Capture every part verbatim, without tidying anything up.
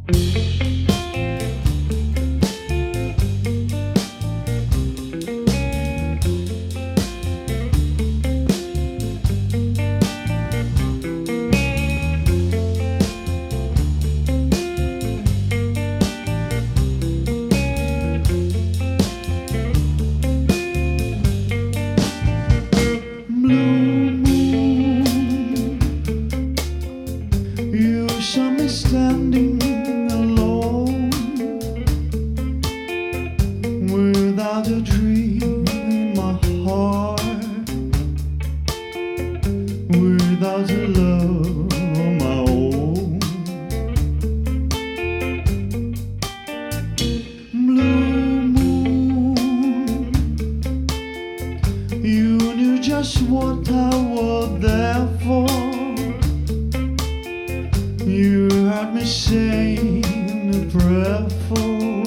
You saw me standing alone, without a dream in my heart, without a love of my own. Blue moon, you knew just what I was there for. You heard me saying a prayer for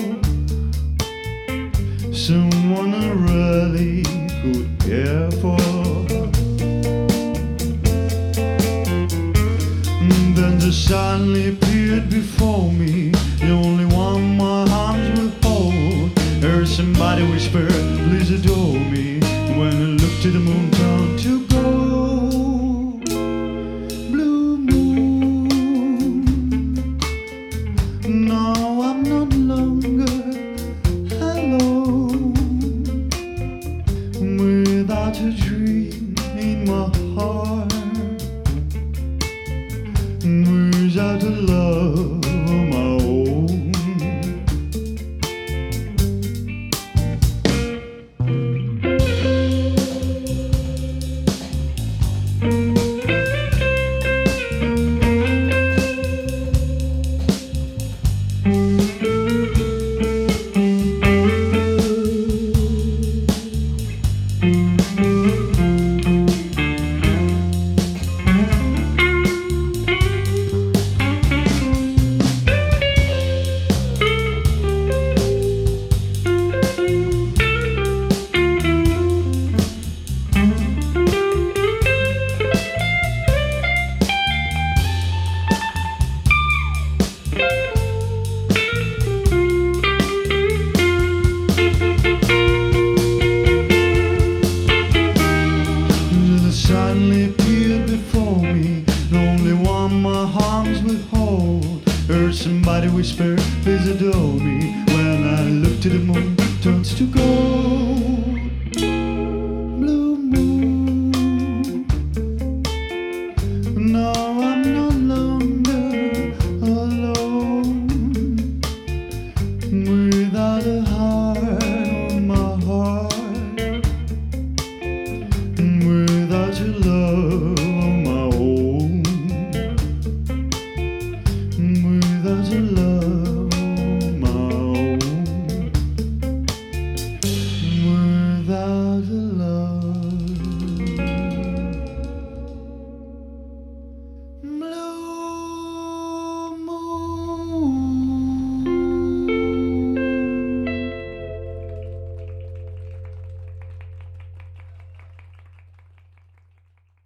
someone I really could care for. And then there suddenly appeared before me the only one my arms will hold. Heard somebody whisper, please adore me. When I looked to the moon, turned to gold. No, I'm not longer alone, without a dream in my heart, without a love of my own. Suddenly appeared before me, the only one my arms would hold. Heard somebody whisper, please adore me. When I looked to the moon, turns to gold.